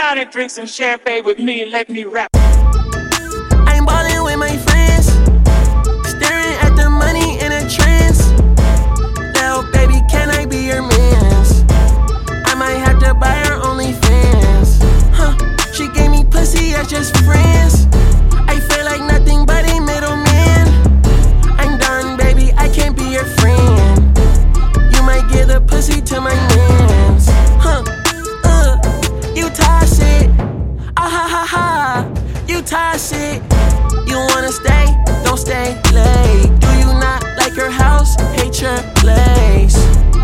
down and drink some champagne with me and let me rap. I'm ballin' with my friends, staring at the money in a trance. Little baby, can I be your mans? I might have to buy her OnlyFans. She gave me pussy as just friends. I feel like nothing but a middleman. I'm done, baby, I can't be your friend. You might give the pussy to my mans. You toss it, ah ha ha ha. You toss it. You wanna stay? Don't stay late. Do you not like your house? Hate your place.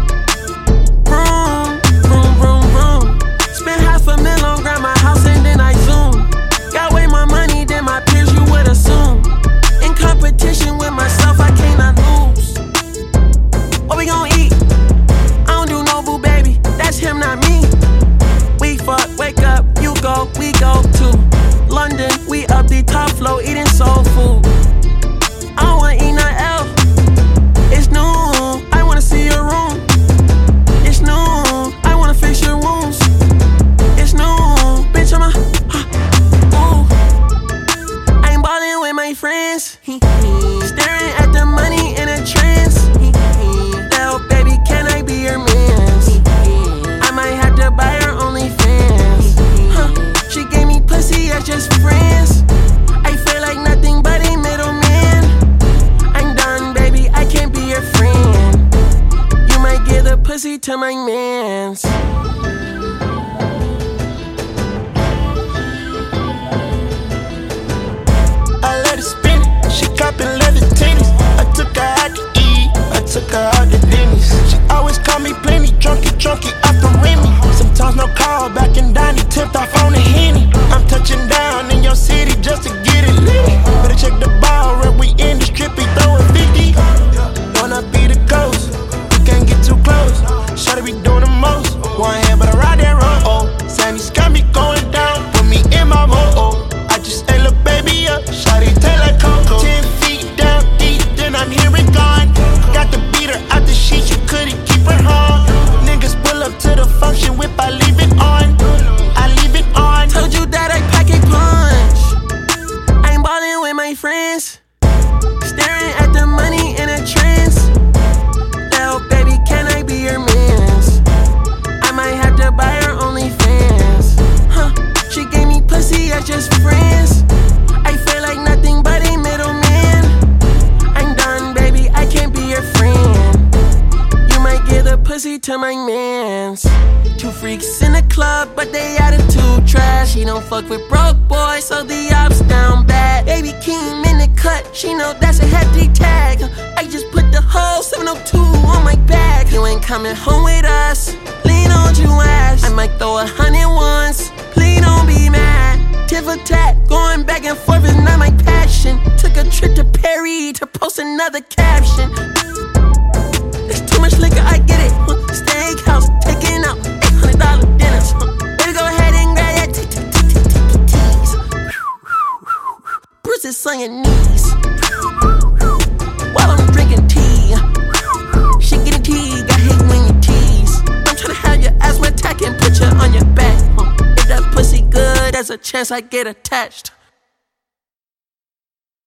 Vroom, vroom, vroom, vroom. Spent $500,000 on grandma house and then I zoom. Got way more money than my peers, you would assume. In competition with myself, I cannot lose. What we gon' eat? I don't do no boo, baby. That's him, not me. We fuck, wake up, you go, we go too. London, we up the top floor, eating soul food. I don't wanna eat nothing else. It's noon, I wanna see your room. It's noon, I wanna fix your wounds. It's noon, bitch, I'm a ooh. I'm ballin' with my friends, staring at the money in a trance. Little baby, can I be your mans? I might have to buy her OnlyFans. She gave me pussy as just friends. I feel like nothing but a middleman. I'm done, baby, I can't be your friend. You might give the pussy to my mans. I let her spin it, she coppin' leather tennis. I took her out to eat, I took her out to Denny's. She always call me plenty, drunky, off the Remy. Sometimes no call, back in Donnie, tipped off on the Henny. I'm touching down in your city just to get it lit. Better check the ball, rep, we in the strip, he throwin' 50. Wanna be the ghost, you can't get too close. Shawty be doing the most, one hand but I ride that road. Oh, Sammy's got me going down, put me in my mo. I just ate lil' baby up, shawty tail like Coco. 10 feet down deep, then I'm here and gone. Got to beat her out the sheets, you couldn't keep her home. Niggas pull up to the function, whip, I leave it on. I leave it on. Told you that I pack a punch. I'm ballin' with my friends, staring at the money in a trance. Little baby, can I be your mans? I might have to buy her OnlyFans. She gave me pussy as just friends. I feel like nothing but a middleman. I'm done, baby, I can't be your friend. You might give the pussy to my mans. Two freaks in the club, but they attitude trash. She don't fuck with broke boys, so the ops down bad. Baby Keem in the cut, she know that's a hefty tag. I just put the whole 702 on my back. You ain't coming home with us, lean on you ass. I might throw 100 once, please don't be mad. Tit for tat, going back and forth is not my passion. Took a trip to Perry to post another caption. It's too much liquor, I get it. Steakhouse, taking out $800 dinners. Baby, go ahead and grab that tease. Bruises on your knees while I'm drinking tea. She getting tea, got hate when you tease. I'm tryna have your ass wet tack and put you on your back. If that pussy good, there's a chance I get attached.